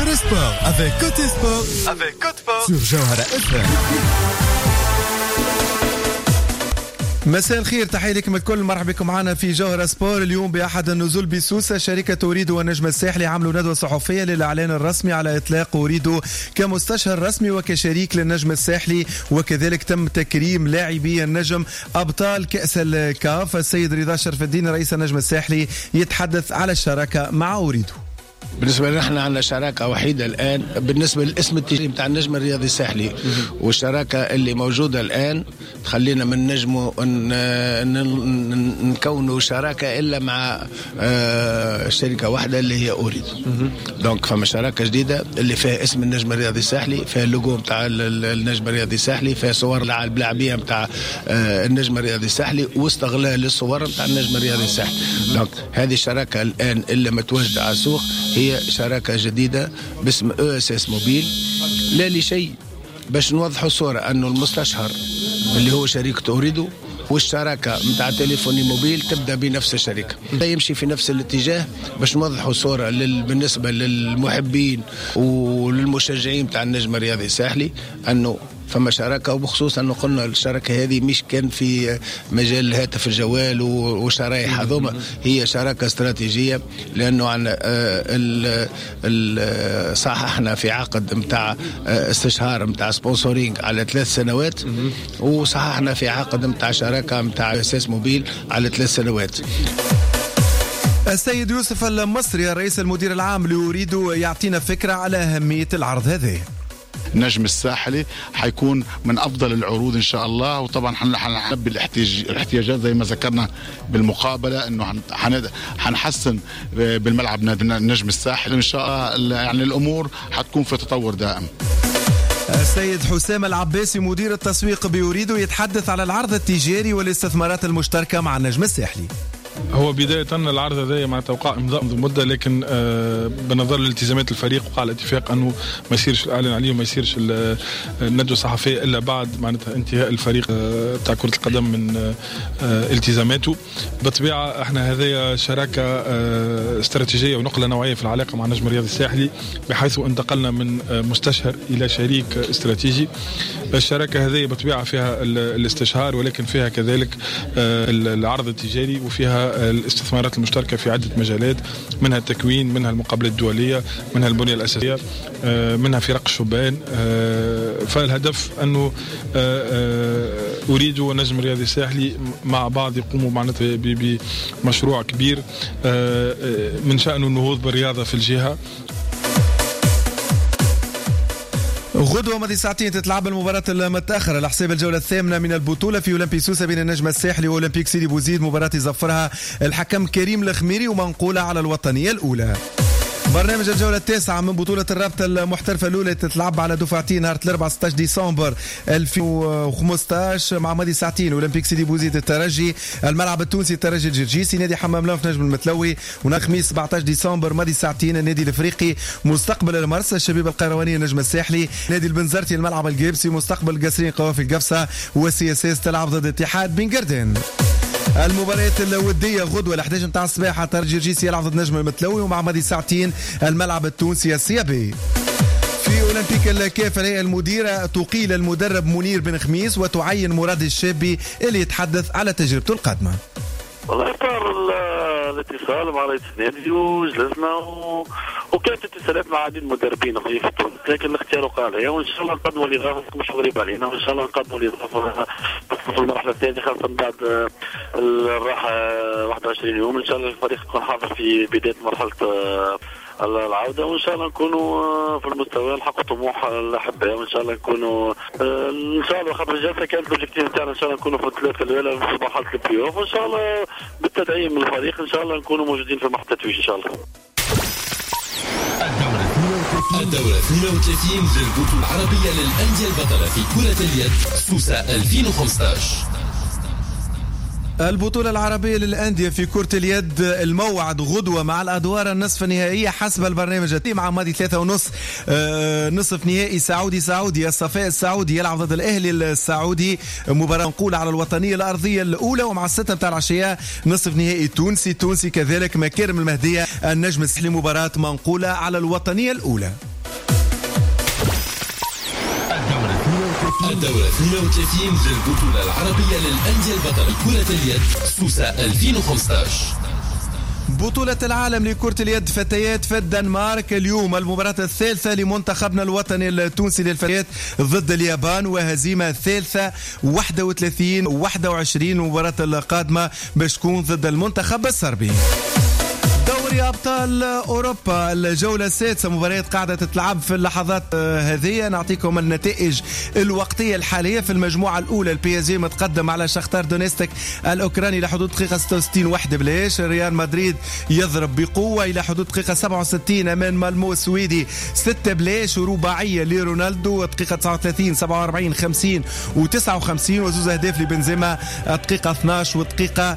Jawhara Sport avec Côté Sport sur Jawhara FM. مساء الخير، تحية لكم الكل، مرحبا بكم معنا في جوهرة سبور. اليوم بأحد النزول بسوسة شركة أوريدو والنجم الساحلي عملوا ندوة صحفية للإعلان الرسمي على إطلاق أوريدو كمستشهر رسمي وكشريك للنجم الساحلي، وكذلك تم تكريم لاعبي النجم أبطال كأس الكاف. السيد رضا شرف الدين رئيس النجم الساحلي يتحدث على الشراكة مع أوريدو. بالنسبة لنا احنا عندنا شراكة وحيدة الآن بالنسبة للاسم التجاري بتاع النجم الرياضي الساحلي، والشراكة اللي موجودة الآن تخلينا من نجمه نكونوا شراكة إلا مع شركة واحدة اللي هي أوريدو. دونك فما شراكة جديدة اللي فيها اسم النجم الرياضي الساحلي، فيها اللوجو بتاع النجم الرياضي الساحلي، فيها صور اللاعبية بتاع النجم الرياضي الساحلي واستغلال الصور بتاع النجم الرياضي الساحلي. دونك هذه الشراكة الآن اللي متواجدة على السوق هي شراكة جديدة باسم ESS موبيل. لا لشيء باش نوضحوا الصورة أنه المستشهر اللي هو شركة أوريدو والشراكة متاع تليفوني موبيل تبدأ بنفس الشركة، لا يمشي في نفس الاتجاه باش نوضحوا الصورة بالنسبة للمحبين وللمشجعين متاع النجم الرياضي الساحلي أنه فما شراكة. وبخصوص أنه قلنا الشراكة هذه مش كان في مجال الهاتف الجوال وشرايح هذوما، هي شراكة استراتيجية لأنه عن صححنا في عقد متاع استشهار متاع سبونسورينج على 3 سنوات، وصححنا في عقد متاع شراكة متاع ESS موبيل على 3 سنوات. السيد يوسف المصري الرئيس المدير العام لأوريدو يعطينا فكرة على أهمية العرض هذا. النجم الساحلي حيكون من أفضل العروض إن شاء الله، وطبعا حنلبي الاحتياجات زي ما ذكرنا بالمقابلة أنه حنحسن بالملعب نادي النجم الساحلي إن شاء الله. يعني الأمور حتكون في تطور دائم. السيد حسام العباسي مدير التسويق بأوريدو يتحدث على العرض التجاري والاستثمارات المشتركة مع النجم الساحلي. هو بداية العرض هذا مع توقع إمضاء منذ مدة، لكن بنظر لالتزامات الفريق وقع الاتفاق أنه ما يصيرش الإعلان عليه وما يصيرش الندوة الصحفية إلا بعد معناتها انتهاء الفريق تاع كرة القدم من التزاماته. بالطبيعة احنا هذه شراكة استراتيجية ونقلة نوعية في العلاقة مع النجم الرياضي الساحلي، بحيث انتقلنا من مستشهر إلى شريك استراتيجي. الشراكة هذه بالطبيعة فيها الاستشهار، ولكن فيها كذلك العرض التجاري، وفيها الاستثمارات المشتركة في عدة مجالات، منها التكوين، منها المقابلات الدولية، منها البنية الأساسية، منها فرق الشبان. فالهدف أنه أوريدو والنجم الرياضي الساحلي مع بعض يقوموا معناتها بمشروع كبير من شأنه النهوض بالرياضة في الجهة. غدوة ماضي ساعتين تتلعب المباراة المتأخرة لحساب الجولة الثامنة من البطولة في أولمبي سوسة بين النجم الساحلي وأولمبيك سيدي بوزيد. مباراة يظفرها الحكم كريم الخميري ومنقولة على الوطنية الأولى. برنامج الجولة التاسعة من بطولة الرابطة المحترفة الأولى تتلعب على دفعتين نهار الأربعاء 16 ديسمبر 2015 مع ماضي ساعتين أولمبيك سيدي بوزيد الترجي، الملعب التونسي الترجي الجرجيسي، نادي حمام لنف نجم المتلوي. ونهار الخميس 17 ديسمبر ماضي ساعتين النادي الافريقي مستقبل المرسى، الشبيبة القيروانية النجم الساحلي، نادي البنزرتي الملعب الجيبسي، مستقبل القصرين قوافي القفصة، والسياسيس تلعب ضد اتحاد بن قردان. المباريات الودية غدوة 11 متاع الصباح الترجي الجرجيسي يلعب ضد نجم المتلوي، ومع ماضي ساعتين الملعب التونسي السيابي. في أولمبيك الكاف الهيئة المديرة تقيل المدرب منير بن خميس وتعين مراد الشابي اللي يتحدث على تجربته القادمة. والله اختار الاتصال مع رئيس النادي وجلسنا وكانت اتصالات مع عديد المدربين في تونس، لكن الاختيار قال وان شاء الله نقدموا الاضافه مش غريب علينا، وان شاء الله نقدموا الاضافه في المرحله الثانيه خاصه بعد الراحه 21 يوم. ان شاء الله الفريق يكون حاضر في بدايه مرحله العودة، وإن شاء الله نكونوا في المستوى نحققوا طموح الأحباء، وإن شاء الله نكونوا إن شاء الله خاطر الجلسة كانت الأوبجيكتيف نتاعنا إن شاء الله نكونوا في الثلاثة الأولى في مرحلة البلاي أوف، وإن شاء الله بالتدعيم من الفريق إن شاء الله نكونوا موجودين في محطة التتويج إن شاء الله. الدورة 32 للبطولة العربية للأندية البطلة في كرة اليد سوسة 2015. البطولة العربية للأندية في كرة اليد الموعد غدوة مع الأدوار النصف النهائية حسب البرنامج مع ماضي 3:30 نصف نهائي سعودي الصفاء السعودي يلعب ضد الأهلي السعودي، مباراة منقولة على الوطنية الأرضية الأولى. ومع 6 متاع العشية نصف نهائي تونسي كذلك مكارم المهدية النجم الساحلي، مباراة منقولة على الوطنية الأولى. الدورة 32 للبطولة العربية للأندية البطلة كرة اليد سوسة 2015. بطولة العالم لكرة اليد فتيات في الدنمارك اليوم المباراة الثالثة لمنتخبنا الوطني التونسي للفتيات ضد اليابان وهزيمة ثالثة 31-21. المباراة القادمة باش تكون ضد المنتخب الصربي. دوري أبطال أوروبا الجولة السادسة مباريات قاعدة تتلعب في اللحظات هذه. نعطيكم النتائج الوقتية الحالية. في المجموعة الأولى البي اس جي متقدم على شختار دونيستك الأوكراني لحدود دقيقة 66 1 بلاش. ريال مدريد يضرب بقوة إلى حدود دقيقة 67 أمام مالمو السويدي 6 بلاش. ورباعية لرونالدو دقيقة 39 47 50 و59 وزوز أهداف لبنزيما دقيقة 12 ودقيقة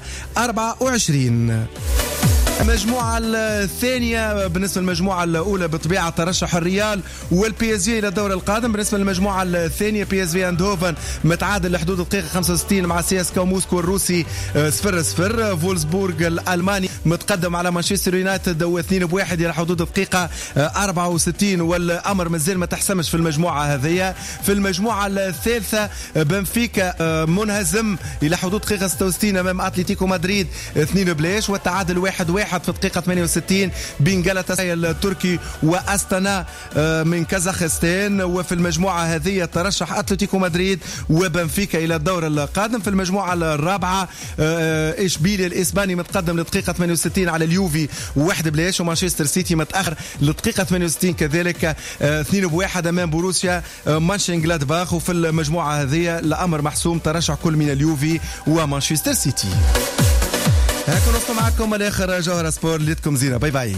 24. المجموعة الثانية بالنسبة للمجموعة الأولى بطبيعة ترشح الريال والبي اس جي إلى الدور القادم. بالنسبة للمجموعة الثانية بي اس في اندهوفن متعادل لحدود الدقيقة 65 مع سي اس كا موسكو الروسي 0-0. فولسبورغ الألماني متقدم على مانشستر يونايتد و2-1 إلى حدود الدقيقة 64 والأمر مازال ما تحسمش في المجموعة هذه. في المجموعة الثالثة بنفيكا منهزم إلى حدود دقيقة 66 أمام أتلتيكو مدريد 2 بلاش. والتعادل 1-1 في الدقيقة 68 بين جالاتا التركي وأستانا من كازاخستان. وفي المجموعة هذه ترشح أتلتيكو مدريد وبنفيكا إلى الدور القادم. في المجموعة الرابعة إشبيليا الإسباني متقدم لدقيقة 68 على اليوفي 1 بلاش. ومانشستر سيتي متأخر لدقيقة 68 كذلك 2-1 أمام بوروسيا مانشنغلادباخ. وفي المجموعة هذه الأمر محسوم ترشح كل من اليوفي ومانشستر سيتي. هكذا نوصل معكم الآخر جوهرة سبور. ليتكم زينة. باي باي.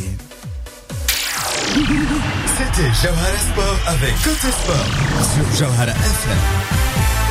C'était Jawhara Sport avec Côté Sport sur Jawhara FM.